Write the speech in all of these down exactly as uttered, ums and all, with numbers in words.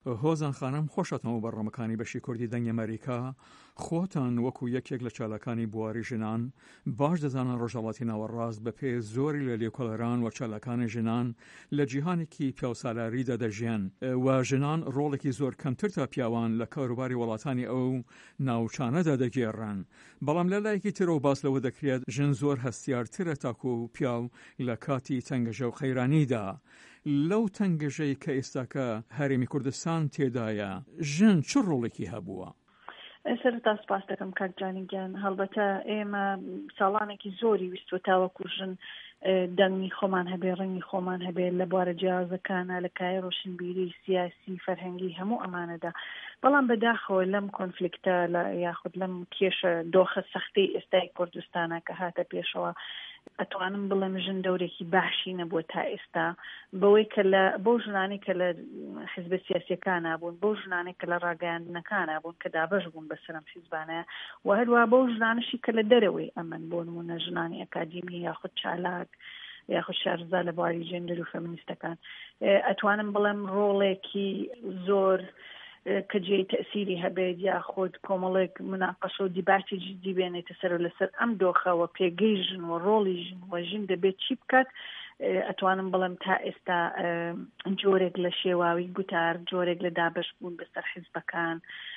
هۆزان خانم خۆشەتەوە بەڕەمەکانی بەشی کوردی دەنگ ئەمریکا خۆتان وەکو یەکێک لە چالەکانی بواری ژنان باش دەزانن ڕۆژهەڵاتی ناوەڕاست بە پێ زۆری لە لێکۆڵەران و چالەکانی ژنان لە جیهانێکی پیاوسالاریدا دەژیان و ژنان ڕۆڵێکی زۆر کەمتر تا پیاوان لە کاروباری وڵاتانی ئەو ناوچانەدا دەگێڕن. بەڵام لە لایەکی ترەوە باس لەوە دەکرێت ژن زۆر هەستیارترە تاکو و پیاو لە کاتی تەنگەژە و خەیرانیدا. لەو تەنگەژەی کە ئێستاکە هەرێمی کوردستان تێدایە ژن چ ڕۆڵێکی هەبووە؟ سەرەتا سپاس دەکەم کاکجانی گیان. هەڵبەتە ئێمە ساڵانێکی زۆری ویستوە تاوەکو ژن دەنگی خۆمان هەبێ ڕەنگی خۆمان هەبێ لە بوارە جیاوازەکانە لە کای ڕۆشنبیری سیاسی فەرهەنگی هەموو ئەمانەدا. بەڵام بەداخەوە لەم کۆنفلیکتە یاخود لەم کێشە دۆخە سەختەی ئێستای کوردستانە کە هاتە پێشەوە ئەتوانم بڵێم ژن دەورێکی باشی نەبووە تا ئێستا بەوەی کە لە بەو ژنانی کە لە حیزبە سیاسیەکانە بوون، بەو ژنانی کە لە ڕاگەیاندنەکانە بوون کە دابەش بوون بەسەرم حیزبانەیە و هەروە بەو ژنانشی کە لە دەرەوەی ئەمن بۆ نمونە ژنانی ئەکادیمی یاخود چالاک یاخود شارزا لە بواری جێندەر و فەمینیستەکان ئەتوانم بڵێم ڕۆڵێکی زۆر کە جێی تەسیری هەبێت یاخود کۆمەڵێک مناقەشە و دیباتی جدی بێنێتە سەر لەسەر ئەم دۆخەوە پێگەی ژن و ڕۆڵی ژن و ژن دەبێت چی بکات. ئەتوانم بڵێم تا ئێستا جۆرێک لە شێواوی گوتار جۆرێک لە دابش بوون بەسەر حیزبەکان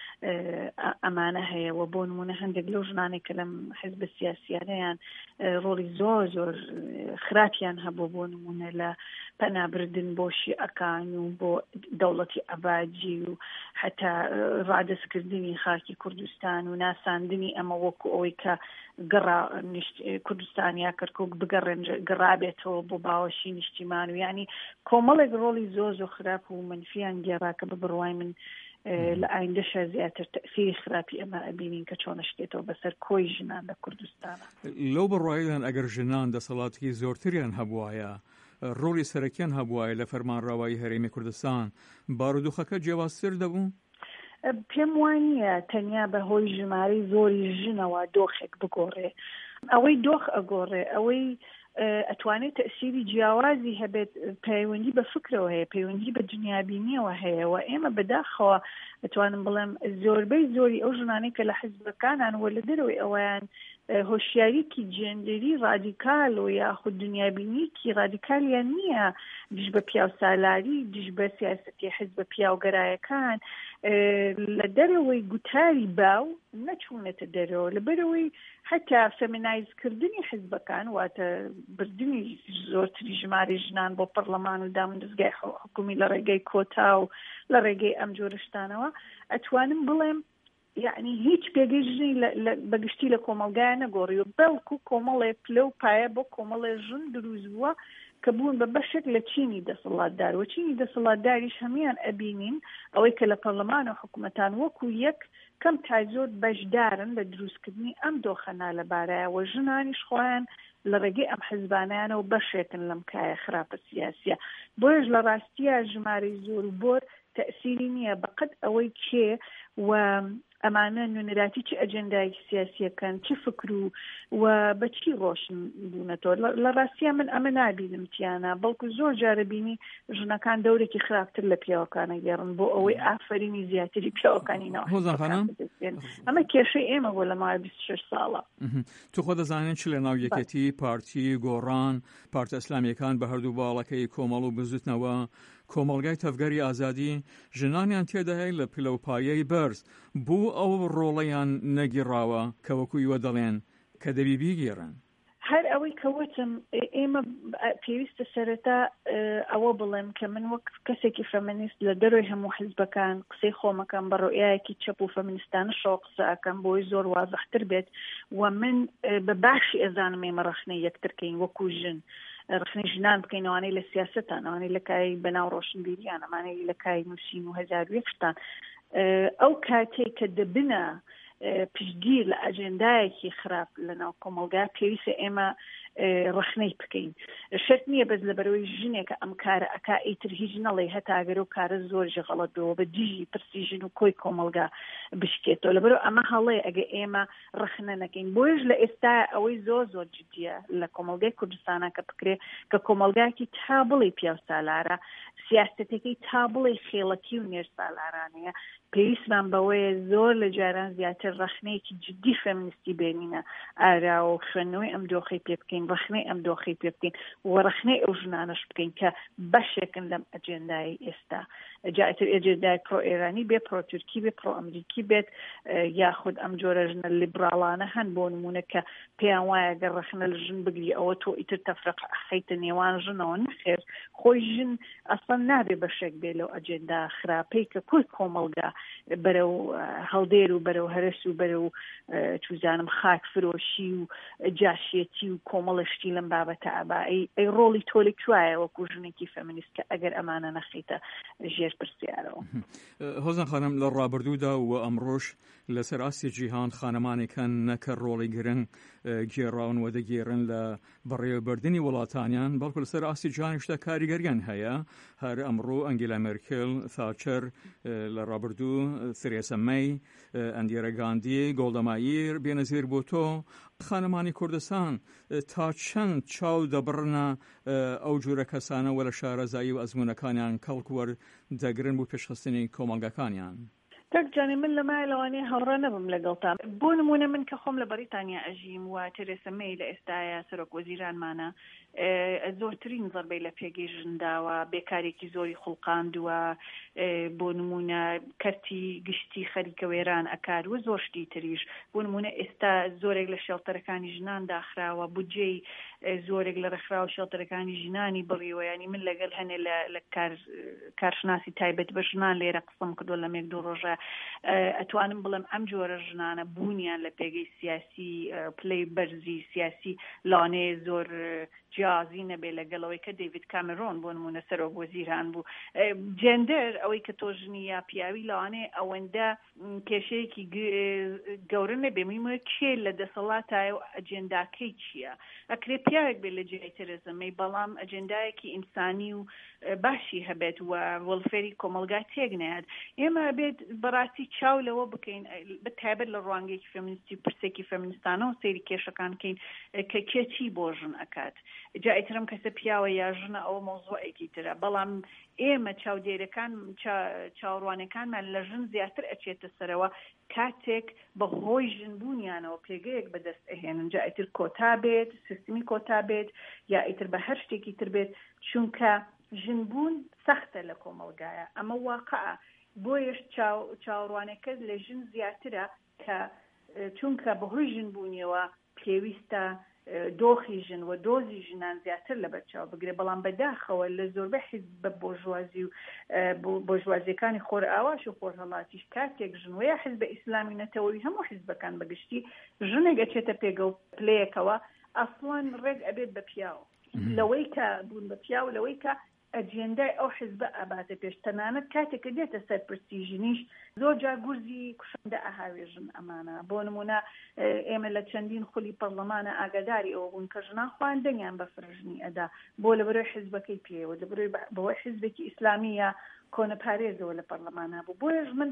ئەمانە هەیە و بۆ نمونە هەندێک لەو ژنانێک کە لەم حیزبە سیاسیانەیان ڕۆڵی زۆر زۆر خراپیان هەبوو بۆ نمونە لە پەنابردن بۆ شیعەکان و بۆ دەوڵەتی ئەباجی و حتا ڕادەستکردنی خاکی کوردستان و ناساندنی ئەمە وەکو ئەوەی کە گەڕا کوردستانیا کەرکک بگەڕێن گەڕابێتەوە بۆ باوەشی نیشتیمان و یعنی کۆمەڵێک ڕۆڵی زۆر زۆر خراپ و منفیان گێڕا کە بە بڕوای من لە ئایندەشە زیاتر تەسیری خراپی ئەمە ئەبینین کە چۆن شتێتەوە بەسەر کۆی ژنان لە کوردستانە. لەو بڕواییان ئەگەر ژنان دەسەڵاتی زۆرتریان هەبوایە ڕۆڵی سەرەکیان هەبوایە لە فەرمانڕاوایی هەرێمی کوردستان بارودۆخەکە جیاوازتر دەبوو؟ پێم وانییە تەنیا بە هۆی ژمارەی زۆری ژنەوە دۆخێک بگۆڕێ. ئەوەی دۆخ ئەگۆڕێ ئەوەی ئەتوانێت تەسیری جیاوازی هەبێت پەیوەندی بە فکرەوە هەیە، پەیوەندی بە دنیابینیەوە هەیە و ئێمە بەداخەوە ئەتوانم بڵێم زۆربەی زۆری ئەو ژنانەی کە لە حیزبەکانان وە لە دەرەوەی ئەوەیان هۆشیاریکی جێندەری ڕادیکال و یاخود دنیابینیکی ڕادیکالیان نییە دژ بە پیاوسالاری دژ بە سیاسەتی حیزبە پیاوگەرایەکان لە دەرەوەی گوتاری باو نەچوونێتە دەرەوە لەبەرەوەی حتا فەمینایزکردنی حیزبەکان واتە بردننی زۆرتری ژماری ژنان بۆ پەرلەمان و دامەزگای حکومی لە ڕێگەی کۆتا و لە ڕێگەی ئەم جۆرەشتانەوە ئەتوانم بڵێم یعنی هیچ پێگەی ژنی بەگشتی لە کۆمەلگایە نەگۆڕی و بەڵکو کۆمەڵێ پلە و پایە بۆ کۆمەڵێ ژن دروست بووە کە بوون بە بەشێک لە چینی دەسەڵاتدار و چینی دەسەڵاتداریش هەمیان ئەبینین ئەوەی کە لە پەرلەمان و حکوومەتان وەکو یەک کەم تا زۆر بەشدارن لە دروستکردنی ئەم دۆخەنا لەبارەیە و ژنانیش خۆیان لە ڕێگەی ئەم حیزبانیانە و بەشێکن لەم کایە خراپە سیاسیە. بۆیش لە ڕاستیە ژمارەی زۆر بۆر تەسیری نییە بەقەد ئەوەی کێ و ئەمانە نوێنەراتی چه ئەجەندای سیاسیەکەن چه فکر و و بەچی ڕۆشن بوونەتەوە. لە ڕاستیە من ئەمە نابینم تیانە بەڵکو زۆر جارە بینی ژنەکان دەورێکی خراپتر لە پیاوەکانە گێڕن بۆ ئەوەی ئافرینی زیاتری پیاوەکانی ناو ئەمە کێشەی ئێمە بۆ لە ماوەی بیست و شەش ساڵە. تو خۆ دەزانێت چ لە ناو یەکێتی پارتی گۆڕان پارتە ئیسلامیەکان بە هەردوو باڵەکەی کۆمەڵ و بزوتنەوە کۆمەڵگای تەفگەری ئازادی ژنانیان تێداهەیە لە پلەپایەی بەرز بوو ئەو ڕۆڵەیان نەگیڕاوە کە وەکوویوە دەڵێن کە دەبی بیگێڕن. هەر ئەوەی کەوتم ئێمە پێویستە سەرەتا ئەوە بڵێم کە من وەک کەسێکی فەمینیست لە دەروی هەموو حیزبەکان قسەی خۆمەکەم بە ڕۆیایەکی چەپ و فەمینیستانە شۆ قسە ئەکەم بۆی زۆر وازەحتر بێت و من بە باشی ئەزانم ئێمە ڕەخنەی یەکترکەین وەکو ژن ڕخنی ژنان بکەین ئەوانەی لە سیاسەتان ئەوانەی لە کای بەناو ڕۆشنبیریان ئەمانەی لە کای نووسین و هەزار و یەکشتان ئەو کاتێک کە دەبنە پشتگیر لە ئەجێندایەکی خراپ لەناو کۆمەلگا پێویستە ئێمە ڕخنەی بکەین. شەرت نییە بەس لەبەرەوەی ژنێکە ئەم کارە ئەکا ئیتر هیچ نەڵێ هەتاگەر و کارە زۆرژە غەڵەتەوە بە دیژی پرسی ژن و کۆی کۆمەلگا بشکێتەوە. لەبەرەوە ئەمە هەڵەیە ئەگە ئێمە ڕخنە نەکەین. بۆیش لە ئێستا ئەوەی زۆر زۆر جدیە لە کۆمەلگای کوردستانە کە بکرێ کە کۆمەلگایکی تا بڵێ پیاو سالارە سیاستەتەکەی تا بڵێ خێڵەتی و نێر سالارانەیە. پێویستمان بەوەیە زۆر لە جاران زیاتر ڕخنەیەکی جدی فێمینیستی بێنینە ئارا و خوێندنەوەی ئەم دۆخەی پێ بکەین، ڕخنەی ئەم دۆخەی پێ بکەین و ڕخنەی ئەو ژنانەش بکەین کە بەشێکن لەم ئەجێندای ئێستا. جاتر ئەجێندای پرۆ ئێرانی بێ، پرۆ تورکی بێ، پرۆ ئەمریکی بێت، یاخود ئەم جۆرە ژنە لیبراڵانە هەن بۆ نمونە کە پێیان وایە گەر ڕخنە لە ژن بگری ئەوە تۆ ئیتر تەفرەق ئەخەیتە نێوان ژنەوە. نەخێر، خۆی ژن ئەسڵەن نابێ بەشێک بێ لەو ئەجێندا خراپەی کە کۆی کۆمەلگا بەرەو هەڵدێر و بەرەو هەرس و بەرەو چوزانم خاک فرۆشی و جاشێتی و کۆمەڵشتی لەم بابەتە ئابا ئەی ڕۆڵی تۆ لەکوایە وەکو ژنێکی فەمینیست کە ئەگەر ئەمانە نەخیتە ژێر پرسیارەوە. هۆزان خانم لە ڕابردوودا و ئەمڕۆژ لەسەر ئاستی جیهان خانەمانێکان نەکە ڕۆڵی گرنگ گێڕاون و دەگێڕن لە بەڕێوەبردننی وڵاتانیان، بەڵکو لەسەر ئاستی جیهانیشتا کاریگەریان هەیە. هەر ئەمڕۆ ئەنگێلا مێرکل، تاچەر لە ڕابردوو، تێرێسا مەی، ئەندێرە گاندی، گۆڵدا مایر بێنەزیر بۆ تۆ. خانەمانی کوردستان تا چەند چاو دەبڕنە ئەو جۆرە کەسانە وە لە شارەزایی و ئەزمونەکانیان کەڵکوەر دەگرن بۆ پێشخستنی کۆمەلگاکانیان؟ تەکجانی من لە مای لەوانەیە هەوڕە نەبم لەگەڵتان. بۆ نمونە من کە خۆم لە بەریتانیا ئەژیم و تێرێسا مەی لە ئێستاە سەرۆک وەزیرانمانە زۆرترین زەربەی لە پێگەی ژنداوە، بێکارێکی زۆری خوڵقاندووە، بۆ نمونە کەرتی گشتی خەریکە وێران ئەکار و زۆر شتی تریش. بۆ نمونە ئێستا زۆرێک لە شێڵتەرەکانی ژنان داخراوە، بودجەی زۆرێک لە ڕێکخراوە شێڵتەرەکانی ژنانی بڕیوە. ینی من لەگەڵ هەنێ لە کارشناسی تایبەت بە ژنان لێرە قسەم کردو لە مێک دوو ڕۆژە ئەتوانم بڵم ئەم جۆرە ژنانە بوونیان لە پێگەی سیاسی پلەی بەرزی سیاسی لانەیە زۆر جیازی نەبێ لەگەڵەوەی کە دەیڤید کامێرۆن بۆ نمونە سەرۆک وەزیران بوو. جێندەر ئەوەی کە تۆ ژنی یا پیاوی لەوانەیە ئەوەندە کێشەیەکی گەورە نەبێ. میمە کێ لە دەسەڵاتایە و ئەجێنداکەی چییە؟ ئەکرێ پیاوێک بێت لە جێی تێرێسا مەی، بەڵام ئەجێندایەکی ئینسانی و باشی هەبێت و وەڵفێری کۆمەلگا تێک نایات. ئێمە بێت بەڕاستی چاو لەوە بکەین بەتایبەت لە ڕوانگەیەکی فێمینیستی پرسێکی فێمینیستانەوە سەیری کێشەکانکەین کە کێچی بۆ ژن ئەکات. جا ئیترم کەسە پیاوە یا ژنە ئەوە مۆزوعێکی ترە، بەڵام ئێمە چاودێرەکان چاوەڕوانەکانمان لە ژن زیاتر ئەچێتە سەرەوە کاتێک بە هۆی ژنبوونیانەوە پێگەیەک بەدەست ئەهێنن. جا ئیتر کۆتا بێت، سیستمی کۆتا بێت، یا ئیتر بە هەر شتێکی تر بێت، چونکە ژنبوون سەختە لە کۆمەلگایە. ئەمە واقعە. بۆیش چاوەڕوانەکە لە ژن زیاترە کە چونکە بەهۆی ژنبوونیەوە پێویستە دۆخی ژن و دۆزی ژنان زیاتر لە بەرچاو بگرێ. بەڵام بەداخەوە لە زۆربەی حیزب بە بۆژوازی و بۆژوازیەکانی خۆر ئاواش و خۆرهەڵاتیش کاتێک ژنوەیە حیزبە ئیسلامی نەتەوەی هەموو حیزبەکان بەگشتی ژنێک ئەچێتە پێگە و پلەیەکەوە ئەسڵان ڕێک ئەبێت بە پیاوە لەوەی کە بوون بە پیاو لەوەی کە ئەجێندای ئەو حیزبە ئاباتە پێش. تەنانەت کاتێککە دێتە سەر پرسیژنیش زۆر جار گورزی کوشندە ئاهاوێژن ئەمانە. بۆ نمونە ئێمە لە چەندین خولی پەرلەمانە ئاگاداری ئەوە بوون کە ژنان خواندنیان بە فرژنی ئەدا بۆ لە بەرەوەی حیزبەکەی پێوە، لە بەوەی حیزبێکی ئیسلامیە کۆنە پارێزەوە لە پەرلەمانە بوو. بۆیە من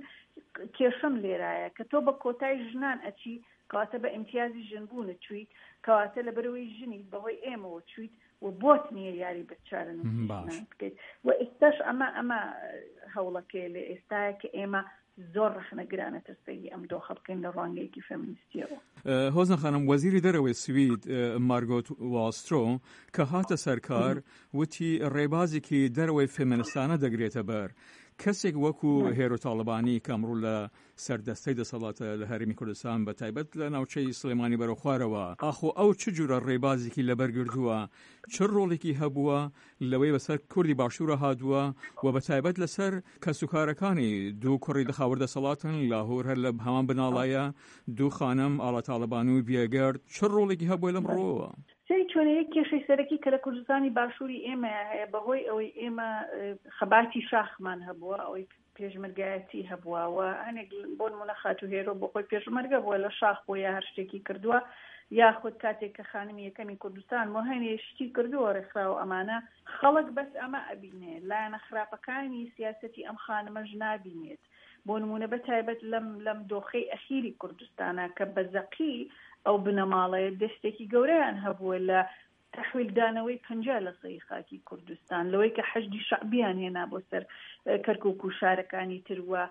کێشەم لێرایە کە تۆ بە کۆتای ژنان ئەچی کەواتە بە ئیمتیازی ژنبوونە چویت، کەواتە لە بەرەوەی ژنی بەهۆی ئێمەوە چویت و بۆت نییە یاری بچارن بکەیت. و ئێستاش ئەمە ئەمە هەوڵەکەی لە ئێستاە کە ئێمە زۆر ڕخنەگرانەتە سەری ئەم دۆخە بکەین لە ڕوانگەیەکی فێمینیستیەوە. هۆزن خانم، وەزیری دەرەوەی سوید مارگۆت واڵسترۆ کە هاتە سەرکار وتی ڕێبازێکی دەرەوەی فێمینیستانە دەگرێتە بەر. کەسێک وەکو هێرۆ تاڵبانی کە ئەمڕۆ لە سەردەستەی دەسەڵاتە لە هەرێمی کوردستان بە تایبەت لە ناوچەی سلێمانی بەرەو خوارەوە، ئاخۆ ئەو چ جورە ڕێبازێکی لەبەرگردووە، چ ڕۆڵێکی هەبووە لەوەی بەسەر کوردی باشوورە هادووە و بە تایبەت لەسەر کەسوکارەکانی دوو کوڕی دەخاوەر دەسەڵاتن لاهۆر هەر لە هەمان بناڵایە دوو خانم ئاڵا تاڵبان و بێگەرد، چ ڕۆڵێکی هەبووە لەم ڕۆوە؟ سەری چۆنەیە کێشەی سەرەکی کە لە کوردستانی باشووری ئێمە هەیە بەهۆی ئەوەی ئێمە خەباتی شاخمان هەبووە، ئەوەی پێشمەرگایەتی هەبووەوە هەنێک بۆ نمونە خاتو هێرۆ بۆ خۆی پێشمەرگە بووە لە شاخ بۆ یا هەر شتێکی کردووە یاخود کاتێک کە خانمی یەکەمی کوردستان بۆ هەنێ شتی کردووە ڕێکخراوە ئەمانە خەڵک بەس ئەمە ئەبینێ لایەنە خراپەکانی سیاسەتی ئەم خانمەش نابینێت بۆ نمونە بەتایبەت لەم لەم دۆخەی ئەخیری کوردستانە کە بەزەقی ئەو بنەماڵەیە دەستێکی گەورەیان هەبووە لە تحویلدانەوەی پەنجا لە سەی خاکی کوردستان لەوەی کە حەشدی شعبیان هێنا بۆ سەر کەرکووک و شارەکانی تروە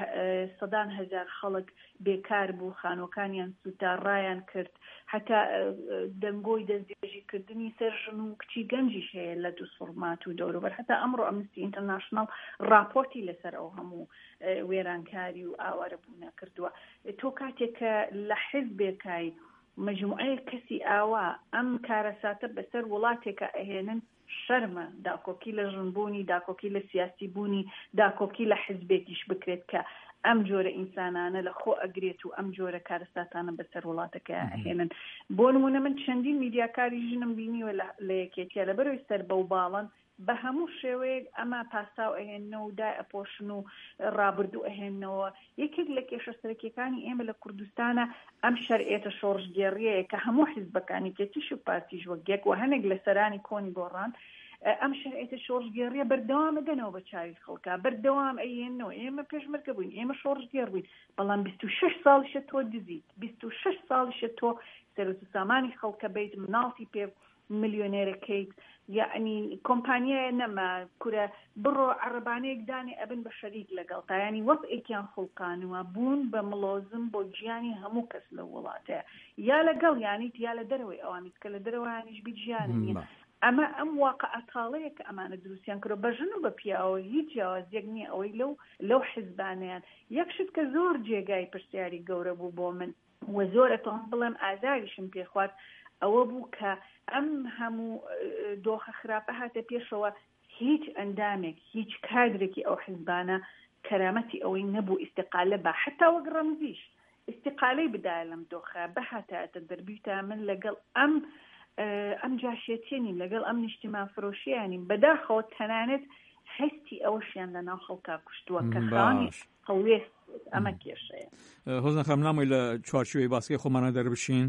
سەدان هەزار خەڵک بێکار بوو خانۆکانیان سوتا ڕایان کرد حتا دەنگۆی دەستێژیکردنی سەر ژن و کچی گەنجیش هەیە لە دوو سڵمات و دەوروبەر هەتا ئەمڕۆ ئەمنستی ئینتەرناشنڵ راپۆرتی لەسەر ئەو هەموو وێرانکاری و ئاوارە بوونە کردووە تۆ کاتێک کە لە حیزبێکای مجموعەیە کەسی ئاوا ئەم کارەساتە بەسەر وڵاتێکە ئەهێنن شەرمە داکۆکی لە ژنبوونی داکۆکی لە سیاسی بوونی داکۆکی لە حیزبێکیش بکرێت کە ئەم جۆرە ئینسانانە لە خۆ ئەگرێت و ئەم جۆرە کارەساتانە بەسەر وڵاتەکە ئەهێنن بۆ نمونە من چەندین میدیاکاری ژنم بینیوە لە یەکێتیە لە بەرەوەی سەر بەو باڵن بە هەموو شێوەیەک ئەمە پاساو ئەهێننەوە و دای ئەپۆشن و ڕابردوو ئەهێننەوە یەکێک لە کێشە سەرەکیەکانی ئێمە لە کوردستانە ئەم شەرعێتە شۆڕژگێڕیەیە کە هەموو حیزبەکانی کێتیش و پارتیش وەکێک و هەنێک لە سەرانی کۆنی گۆڕان ئەم شەرعێتە شۆڕژگێڕیە بەردەوام ئەگەنەوە بە چاوی خەڵکا بەردەوام ئەهێننەوە ئێمە پێشمەرگە بووین ئێمە شۆڕژگێڕ بووین بەڵام بیست و شەش ساڵیشە تۆ دزیت بیست و شەش ساڵیشە تۆ سەرۆت و سامانی خەڵکە بیت مناڵی پێ ملیۆنێرەکەیت یعنی کۆمپانیایە نەما کورە بڕۆ عەرەبانەیەک دانی ئەبن بە شەریک لەگەڵ تا ینی وەزعێکیان خڵقانوە بوون بە مڵۆزم بۆ گیانی هەموو کەس لە وڵاتەیە یا لەگەڵ یانیت یا لە دەرەوەی ئەوانیت کە لە دەرەوەیانیش بیجیانن ئەمە ئەم واقعەتاڵەیە کە ئەمانە دروستیان کردو بە ژن و بە پیاوە هیچ جیاوازیەک نییە ئەوەی لەو لەو حیزبانیان یەکشت کە زۆر جێگای پرسیاری گەورە بوو بۆ من وە زۆر ئەتوان بڵێم ئازاریشم پێ خوارد ئەوە بوو کە ئەم هەموو دۆخە خراپە هاتە پێشەوە هیچ ئەندامێک هیچ کادرێکی ئەو حیزبانە کەرامەتی ئەوەی نەبوو ئیستیقالە بە حتا وەک ڕەمزیش ئیستیقالەی بدایە لەم دۆخە بەهاتاتە دەربیتە من لەگەڵ ئەم ئەم جاشێتێنین لەگەڵ ئەم نیشتیمان فرۆشیانیم بەداخەوە تەنانەت هەستی ئەوەشیان لە ناو خەڵکا کوشتووە کە خانی هەڵوێست ئەمە کێشەیە هۆزن خەم نامۆی لە چوارچوەی باسکەی خۆمانە دەربشین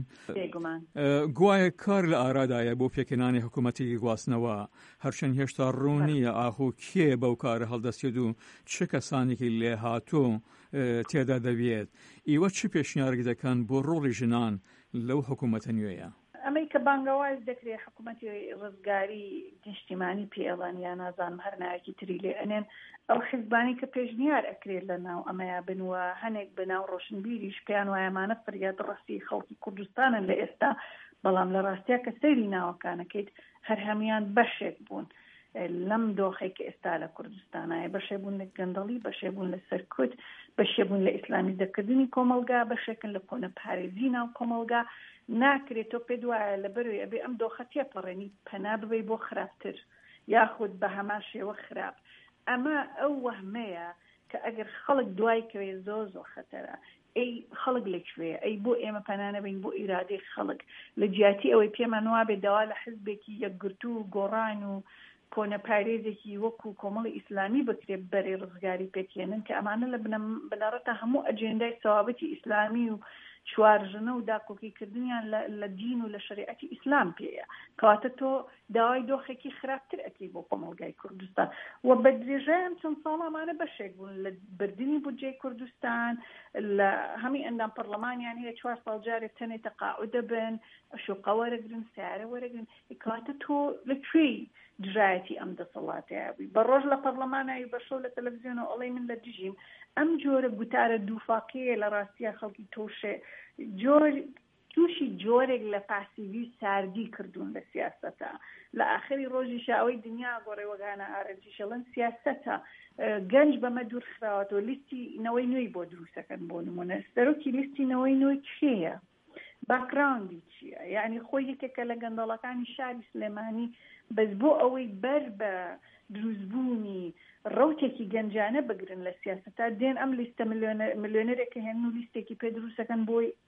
گوایە کار لە ئارادایە بۆ پێکەنانی حکوومەتی گواستنەوە هەرچەند هێشتا ڕوونیە ئاخۆ کێ بەو کارە هەڵدەستێت و چه کەسانێکی لێ هاتوو تێدا دەبێت ئیوە چی پێشنیارێک دەکەن بۆ ڕۆڵی ژنان لەو حکوومەتە نوێیە ئەمەی کە بانگەواز دەکرێت حکوومەتی ڕزگاری نیشتیمانی پێڵان یا نازانم هەر نایەکی تری لێ ئەنێن ئەو حیزبانی کە پێشنیار ئەکرێت لە ناو ئەمەیا بنوە هەنێک بەناو ڕۆشنبیریش پێیان وایەمانە فریاد ڕەسی خەڵکی کوردستانن لە ئێستا بەڵام لە ڕاستیە کە سەیری ناوەکانەکەیت هەر هەمیان بەشێک بوون لەم دۆخێک کە ئێستا لە کوردستانایە بەشێ بوون لە گەندەڵی بەشێ بوون لە سەرکوت بەشێ بوون لە ئیسلامی دەکردنی کۆمەلگا بەشێکن لە کۆنە پارێزی ناو کۆمەلگا ناکرێت تۆ پێ دوایە لە بەروی ئەبێ ئەم دۆخە تێپەڕێنی پەنا ببەی بۆ خراپتر یاخود بە هەمان شێوە خراپ ئەمە ئەو وەهمەیە کە ئەگەر خەڵک دوای کەوێ زۆر زۆر خەتەرە ئەی خەڵک لەکوێ ئەی بۆ ئێمە پەنانەبین بۆ ئیرادەی خەڵک لە جیاتی ئەوەی پێمان وابێ داوا لە حیزبێکی یەکگرتو و گۆڕان و کۆنە پارێزێکی وەکو کۆمەڵی ئیسلامی بکرێت بەرێ ڕزگاری پێکێنن کە ئەمانە لە بنەڕەتە هەموو ئەجێندای سەوابەتی ئیسلامی و چوارژنە و داکۆکیکردنیان لە دین و لە شریعەتی ئیسلام پێەیە کەواتە تۆ داوای دۆخێکی خراپتر ئەکەی بۆ کۆمەلگای کوردستان و بە درێژەیان چەند ساڵامانە بەشێک بوون لە بردننی بودجەی کوردستان لە هەمی ئەندام پەرلەمانیان هەیە چوار ساڵ جارێک تەنێ تەقاعود دەبن شوقە وەرەگرن سیارە وەرەگرن کەواتە تۆ لەکوێی دژایەتی ئەم دەسەڵاتەیەبی بە ڕۆژ لە پەرلەمانایی بەشەو لە تەلەڤیزیۆنە ئەڵێ من لە دژیم ئەم جۆرە گوتارە دووفاقیە لە ڕاستیە خەڵکی تۆشێ جۆر تووشی جۆرێک لە پاسیوی ساردی کردوون لە سیاسەتە لە ئاخری ڕۆژی شاوەی دنیا گۆڕێ وەگانە ئارەنجیشەڵەن سیاسەتە گەنج بەمە دوور خراوەتەوە لیستی نەوەی نوێی بۆ دروستەکەن بۆ نمونە سەرۆکی لیستی نەوەی نوێی کێیە باکراوندی چییە یعنی خۆی یەکێکە لە گەندەڵەکانی شاری سلێمانی بەس بۆ ئەوەی بەر بە دروستبوونی ڕوتێکی گەنجانە بگرن لە سیاسەتا دێن ئەم لیستە ملیۆنەرێکە هێن و لیستێکی پێ دروستەکەن بۆی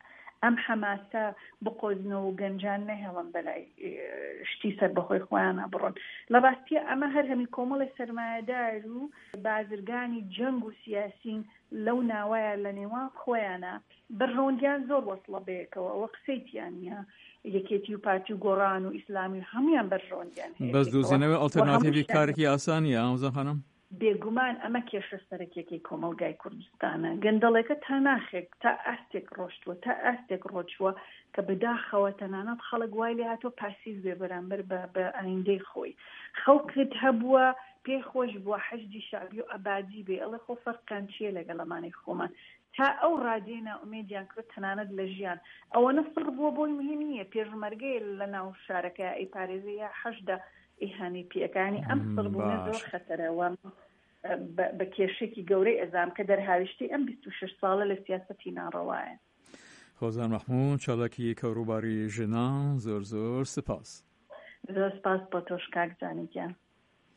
ئەم حەماسە بقۆزنەوە و گەنجان نەهێڵن بەلای شتی سەر بەخۆی خۆیانە بڕۆن. لە ڕاستیە ئەمە هەر هەمی کۆمەڵی سەرمایەدار و بازرگانی جەنگ و سیاسین لەو ناوایە لە نێوان خۆیانە بەڕۆندیان زۆر وەسڵە بەیەکەوە ئەوە قسەیتیان نیە یەکێتی و پارتی و گۆڕان و ئیسلامی و هەمویان بەڕۆندیان هەیە. بەس دۆزینەوەی ئەڵتەرناتیڤی کارێکی ئاسانیە ئەوزە خانم؟ بێگومان ئەمە کێشە سەرەکیەکەی کۆمەلگای کوردستانە. گەندەڵێکە تا ناخێک تا ئاستێک ڕۆشتووە تا ئاستێک ڕۆچووە کە بەداخەوە تەنانەت خەڵک وای لێ هاتۆ پاسیز بێ بەرامبەر بە ئایندەی خۆی. خەڵکت هەبووە پێی خۆش بووە حەشدی شعبی و ئەبادی بێ ئەڵێ خۆ فەرقان چیە لەگەڵەمانەی خۆمان تا ئەو ڕادێنە ئومێدیان کرد تەنانەت لە ژیان ئەوە نەسڕ بووە بۆی مهم نییە پێشمەرگەی لە ناو شارەکە ئەی پارێزی یا حەشدە ئیهانی پێەکانی ئەم سڕبوونە زۆر خەتەرەوە بە کێشێکی گەورەی ئەزام کە دەرهاویشتی ئەم بیست و شەش ساڵە لە سیاسەتی ناڕەوایە. خۆزان مەحموود چالاکی کەوروباری ژنان زۆر زۆر سپاس. زۆر سپاس بۆ تۆش کاک جانیگیان.